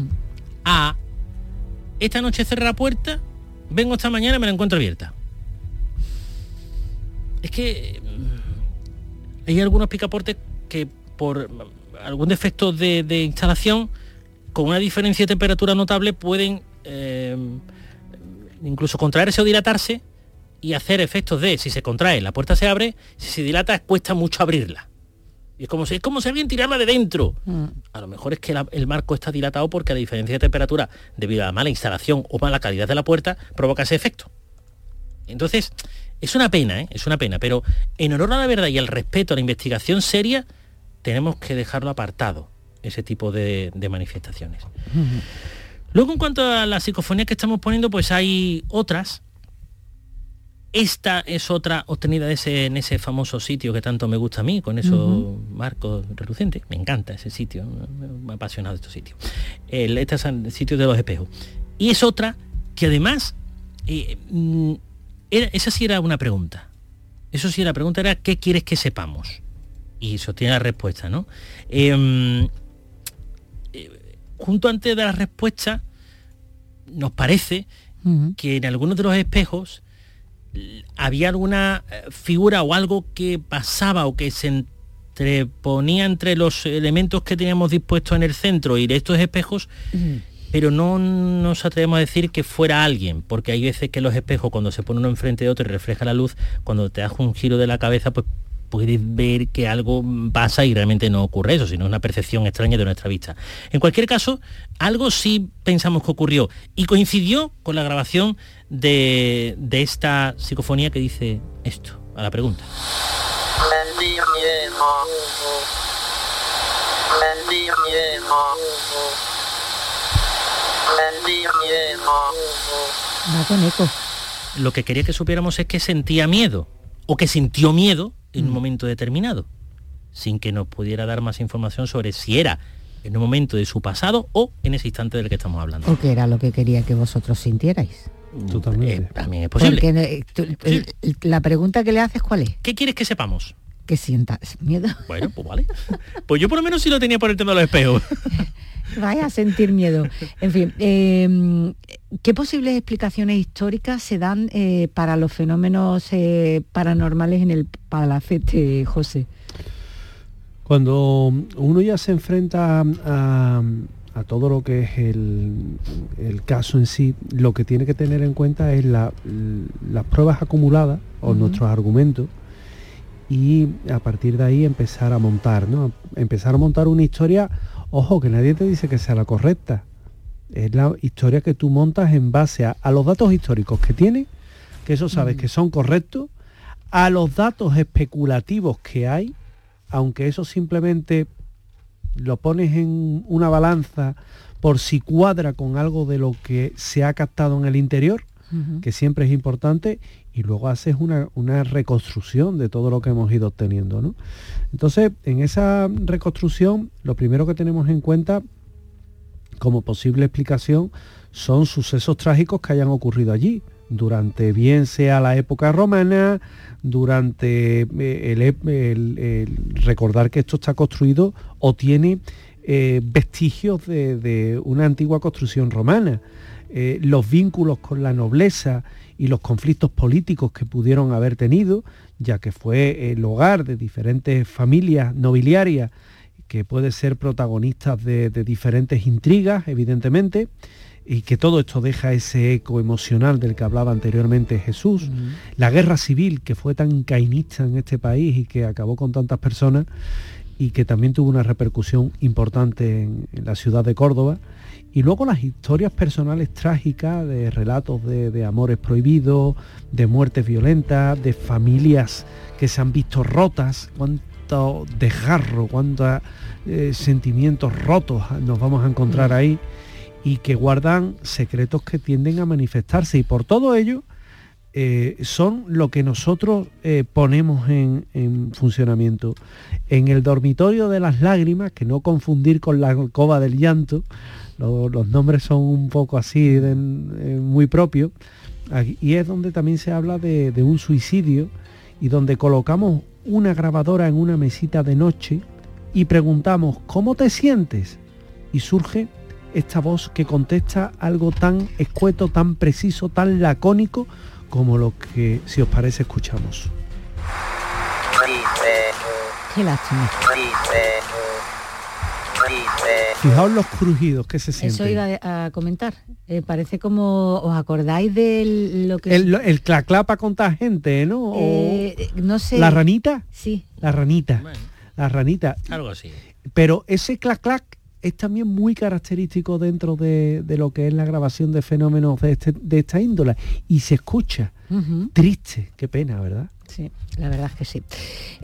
S6: a esta noche cerré la puerta, vengo esta mañana y me la encuentro abierta. Es que hay algunos picaportes que por algún defecto de instalación, con una diferencia de temperatura notable, pueden incluso contraerse o dilatarse y hacer efectos de, si se contrae, la puerta se abre, si se dilata, cuesta mucho abrirla. Y es como si alguien tirara de dentro. A lo mejor es que el marco está dilatado porque la diferencia de temperatura, debido a la mala instalación o mala calidad de la puerta, provoca ese efecto. Entonces, es una pena, pero en honor a la verdad y al respeto a la investigación seria, tenemos que dejarlo apartado, ese tipo de manifestaciones. Luego, en cuanto a las psicofonías que estamos poniendo, pues hay otras. Esta es otra obtenida en ese famoso sitio que tanto me gusta a mí, con esos marcos relucientes. Me encanta ese sitio, me ha apasionado estos sitios. Este es el sitio de los espejos. Y es otra que además, esa sí era una pregunta. Eso sí, la pregunta era ¿qué quieres que sepamos? Y eso tiene la respuesta, ¿no? Junto antes de la respuesta, nos parece que en algunos de los espejos había alguna figura o algo que pasaba o que se entreponía entre los elementos que teníamos dispuestos en el centro y de estos espejos, pero no nos atrevemos a decir que fuera alguien, porque hay veces que los espejos, cuando se pone uno enfrente de otro y refleja la luz, cuando te das un giro de la cabeza, pues puedes ver que algo pasa y realmente no ocurre eso, sino una percepción extraña de nuestra vista. En cualquier caso, algo sí pensamos que ocurrió y coincidió con la grabación de esta psicofonía que dice esto, a la pregunta.
S8: Sentir miedo. Sentir miedo. Sentir miedo.
S4: Va con eco.
S6: Lo que quería que supiéramos es que sentía miedo, o que sintió miedo en un momento determinado, sin que nos pudiera dar más información sobre si era en un momento de su pasado o en ese instante del que estamos hablando.
S4: ¿O qué era lo que quería que vosotros sintierais?
S5: Totalmente.
S6: También es posible.
S4: Porque la pregunta que le haces, ¿cuál es?
S6: ¿Qué quieres que sepamos?
S4: Que sientas miedo.
S6: Bueno, pues vale. Pues yo por lo menos sí lo tenía por el tema de los espejos.
S4: Vaya a sentir miedo. En fin, ¿qué posibles explicaciones históricas se dan para los fenómenos paranormales en el Palacete, José?
S5: Cuando uno ya se enfrenta a todo lo que es el caso en sí, lo que tiene que tener en cuenta es las pruebas acumuladas o nuestros argumentos, y a partir de ahí empezar a montar, ¿no? Empezar a montar una historia. Ojo, que nadie te dice que sea la correcta. Es la historia que tú montas en base a los datos históricos que tienes, que eso sabes que son correctos, a los datos especulativos que hay, aunque eso simplemente lo pones en una balanza por si cuadra con algo de lo que se ha captado en el interior, que siempre es importante, y luego haces una reconstrucción de todo lo que hemos ido obteniendo, ¿no? Entonces, en esa reconstrucción, lo primero que tenemos en cuenta como posible explicación son sucesos trágicos que hayan ocurrido allí, durante bien sea la época romana, durante el recordar que esto está construido o tiene vestigios de una antigua construcción romana. Los vínculos con la nobleza y los conflictos políticos que pudieron haber tenido, ya que fue el hogar de diferentes familias nobiliarias que pueden ser protagonistas de diferentes intrigas, evidentemente, y que todo esto deja ese eco emocional del que hablaba anteriormente Jesús. La guerra civil, que fue tan cainista en este país y que acabó con tantas personas, y que también tuvo una repercusión importante en la ciudad de Córdoba. Y luego las historias personales trágicas, de relatos de amores prohibidos, de muertes violentas, de familias que se han visto rotas, cuánto desgarro, cuántos sentimientos rotos nos vamos a encontrar ahí, y que guardan secretos que tienden a manifestarse. Y por todo ello, son lo que nosotros ponemos en funcionamiento. En el dormitorio de las lágrimas, que no confundir con la alcoba del llanto, los nombres son un poco así muy propios, y es donde también se habla de un suicidio, y donde colocamos una grabadora en una mesita de noche y preguntamos ¿cómo te sientes? Y surge esta voz que contesta algo tan escueto, tan preciso, tan lacónico como lo que, si os parece, escuchamos.
S4: Qué lástima.
S5: Fijaos los crujidos que se sienten.
S4: Eso iba a comentar. Parece como, ¿os acordáis de lo que...
S5: El claclapa con tanta gente, ¿no?
S4: No sé.
S5: ¿La ranita?
S4: Sí.
S5: La ranita. la ranita.
S6: Algo así.
S5: Pero ese clac clac es también muy característico dentro de lo que es la grabación de fenómenos de esta índole, y se escucha. Triste, qué pena, ¿verdad?
S4: Sí, la verdad es que sí.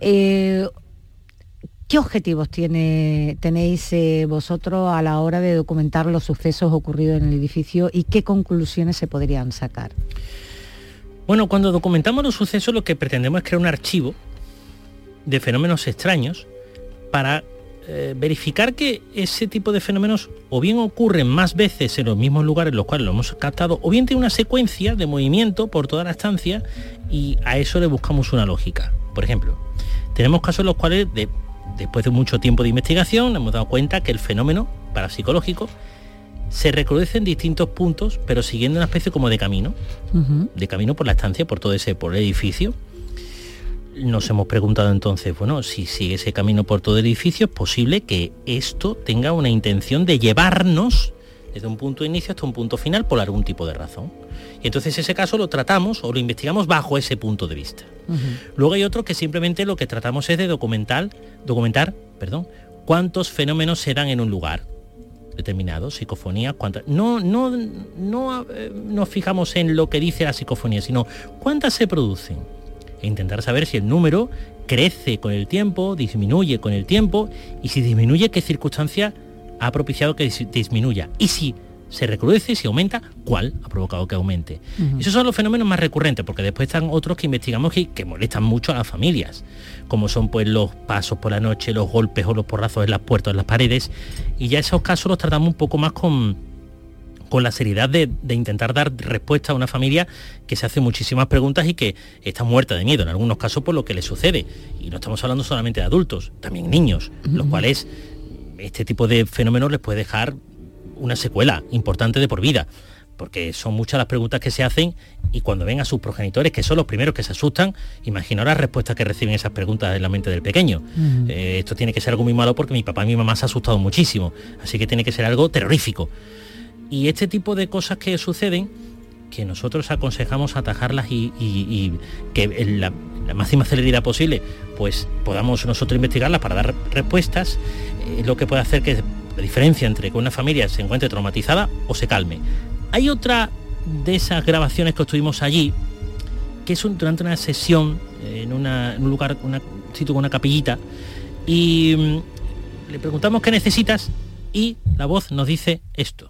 S4: ¿Qué objetivos tenéis vosotros a la hora de documentar los sucesos ocurridos en el edificio y qué conclusiones se podrían sacar?
S6: Bueno, cuando documentamos los sucesos, lo que pretendemos es crear un archivo de fenómenos extraños para verificar que ese tipo de fenómenos o bien ocurren más veces en los mismos lugares en los cuales lo hemos captado, o bien tiene una secuencia de movimiento por toda la estancia, y a eso le buscamos una lógica. Por ejemplo, tenemos casos en los cuales después de mucho tiempo de investigación nos hemos dado cuenta que el fenómeno parapsicológico se recrudece en distintos puntos, pero siguiendo una especie como de camino, de camino por la estancia, por el edificio. Nos hemos preguntado entonces, bueno, si sigue ese camino por todo el edificio, es posible que esto tenga una intención de llevarnos desde un punto de inicio hasta un punto final por algún tipo de razón. Y entonces ese caso lo tratamos o lo investigamos bajo ese punto de vista. Luego hay otro que simplemente lo que tratamos es de documentar, cuántos fenómenos se dan en un lugar determinado, psicofonías, cuántas. No nos fijamos en lo que dice la psicofonía, sino cuántas se producen. E intentar saber si el número crece con el tiempo, disminuye con el tiempo, y si disminuye, qué circunstancia ha propiciado que disminuya. Y si se recrudece, si aumenta, ¿cuál ha provocado que aumente? Esos son los fenómenos más recurrentes, porque después están otros que investigamos que molestan mucho a las familias, como son pues los pasos por la noche, los golpes o los porrazos en las puertas, en las paredes, y ya esos casos los tratamos un poco más con la seriedad de intentar dar respuesta a una familia que se hace muchísimas preguntas y que está muerta de miedo en algunos casos por lo que le sucede. Y no estamos hablando solamente de adultos, también niños, los cuales este tipo de fenómenos les puede dejar una secuela importante de por vida, porque son muchas las preguntas que se hacen, y cuando ven a sus progenitores, que son los primeros que se asustan, imaginaos las respuestas que reciben esas preguntas en la mente del pequeño. Esto tiene que ser algo muy malo porque mi papá y mi mamá se han asustado muchísimo, así que tiene que ser algo terrorífico. Y este tipo de cosas que suceden, que nosotros aconsejamos atajarlas y que en la máxima celeridad posible pues podamos nosotros investigarlas para dar respuestas, lo que puede hacer que la diferencia entre que una familia se encuentre traumatizada o se calme. Hay otra de esas grabaciones que estuvimos allí, que es durante una sesión en un lugar, un sitio con una capillita, y le preguntamos qué necesitas, y la voz nos dice esto.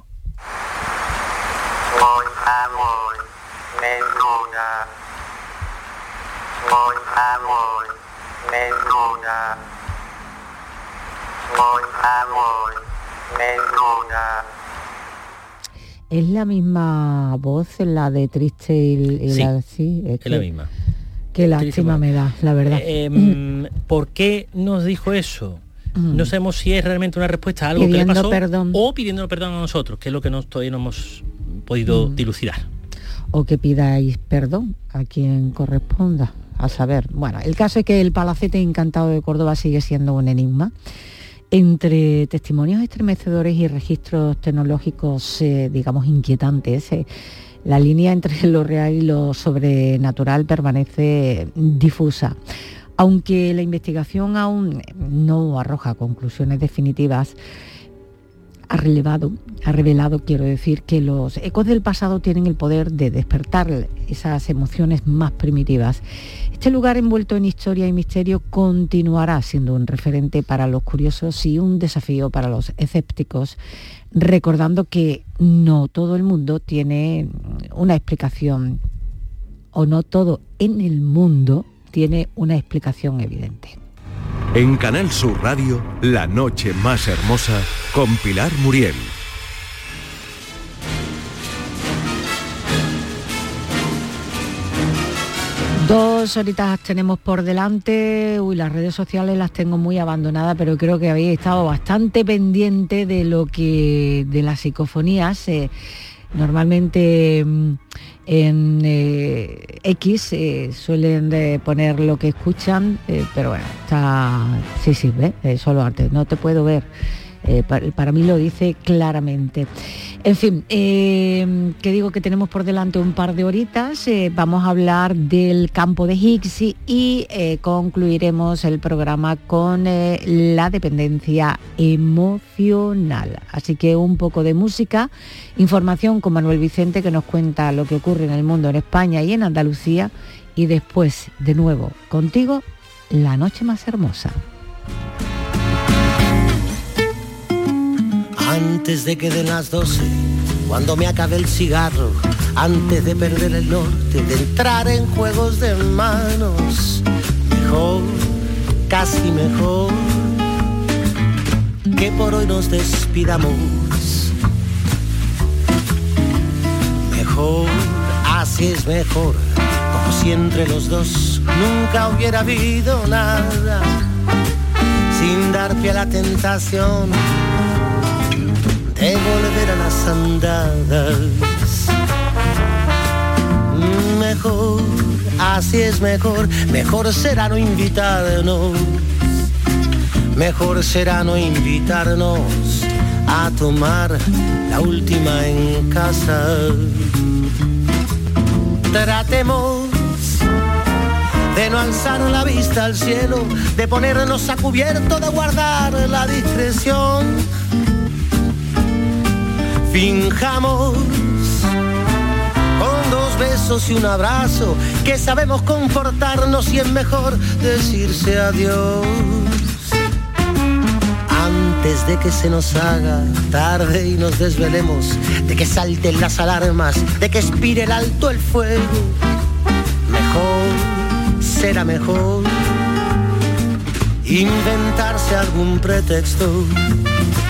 S4: ¿Es la misma voz, la de triste y
S6: sí,
S4: la de sí?
S6: Es la misma.
S4: Qué lástima me da, la verdad.
S6: ¿Por qué nos dijo eso? No sabemos si es realmente una respuesta a algo
S4: pidiendo
S6: que le pasó
S4: perdón,
S6: o pidiendo perdón a nosotros, que es lo que todavía no hemos podido dilucidar.
S4: O que pidáis perdón a quien corresponda, a saber. Bueno, el caso es que el Palacete Encantado de Córdoba sigue siendo un enigma. Entre testimonios estremecedores y registros tecnológicos, digamos, inquietantes, la línea entre lo real y lo sobrenatural permanece difusa. Aunque la investigación aún no arroja conclusiones definitivas, ha revelado, quiero decir, que los ecos del pasado tienen el poder de despertar esas emociones más primitivas. Este lugar envuelto en historia y misterio continuará siendo un referente para los curiosos y un desafío para los escépticos, recordando que no todo el mundo tiene una explicación, o no todo en el mundo tiene una explicación evidente.
S1: En Canal Sur Radio, La Noche Más Hermosa, con Pilar Muriel.
S4: Dos horitas tenemos por delante. Las redes sociales las tengo muy abandonadas, pero creo que habéis estado bastante pendiente de de las psicofonías. Normalmente en X suelen poner lo que escuchan, pero bueno, sí, solo arte, no te puedo ver. Para mí lo dice claramente. En fin, que digo que tenemos por delante un par de horitas, vamos a hablar del campo de Higgs y concluiremos el programa con la dependencia emocional. Así que un poco de música, información con Manuel Vicente, que nos cuenta lo que ocurre en el mundo, en España y en Andalucía, y después, de nuevo, contigo, la noche más hermosa.
S9: Antes de que den las 12, cuando me acabe el cigarro, antes de perder el norte, de entrar en juegos de manos, mejor, casi mejor, que por hoy nos despidamos. Mejor, así es mejor, como si entre los dos nunca hubiera habido nada, sin dar pie a la tentación de volver a las andadas. Mejor, así es mejor, mejor será no invitarnos, mejor será no invitarnos a tomar la última en casa. Tratemos de no alzar la vista al cielo, de ponernos a cubierto, de guardar la discreción. Finjamos con 2 besos y un abrazo que sabemos comportarnos y es mejor decirse adiós antes de que se nos haga tarde y nos desvelemos, de que salten las alarmas, de que expire el alto el fuego. Mejor, será mejor inventarse algún pretexto